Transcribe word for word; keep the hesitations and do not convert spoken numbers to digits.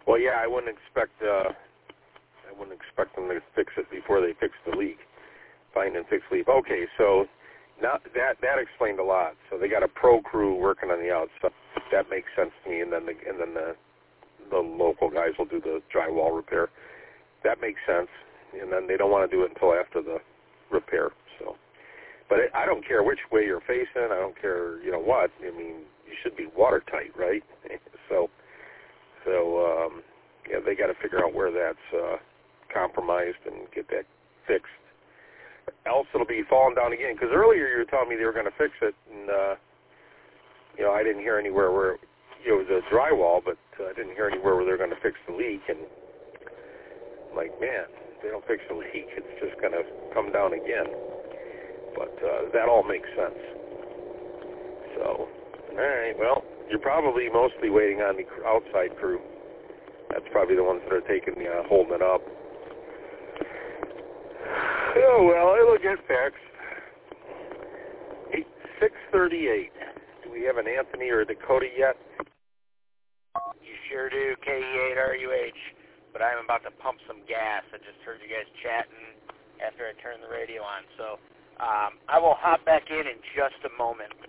Well, yeah, I wouldn't expect uh, I wouldn't expect them to fix it before they fix the leak. Find and fix leak. Okay, so now that that explained a lot. So they got a pro crew working on the outside. That makes sense to me. And then the and then the the local guys will do the drywall repair. That makes sense. And then they don't want to do it until after the repair. So, but it, I don't care which way you're facing. I don't care, you know what. I mean, you should be watertight, right? So, so um, yeah, they got to figure out where that's uh, compromised and get that fixed. Else it'll be falling down again. Because earlier you were telling me they were going to fix it, and uh, you know I didn't hear anywhere where you know, it was a drywall, but uh, I didn't hear anywhere where they're going to fix the leak. And I'm like, man, if they don't fix the leak, it's just going to come down again. But uh, that all makes sense. So, all right, well, you're probably mostly waiting on the outside crew. That's probably the ones that are taking the uh, holding it up. Oh well, it'll get fixed. Eight six thirty-eight. Do we have an Anthony or a Dakota yet? You sure do, K E eight R U H. But I'm about to pump some gas. I just heard you guys chatting after I turned the radio on. So um, I will hop back in in just a moment.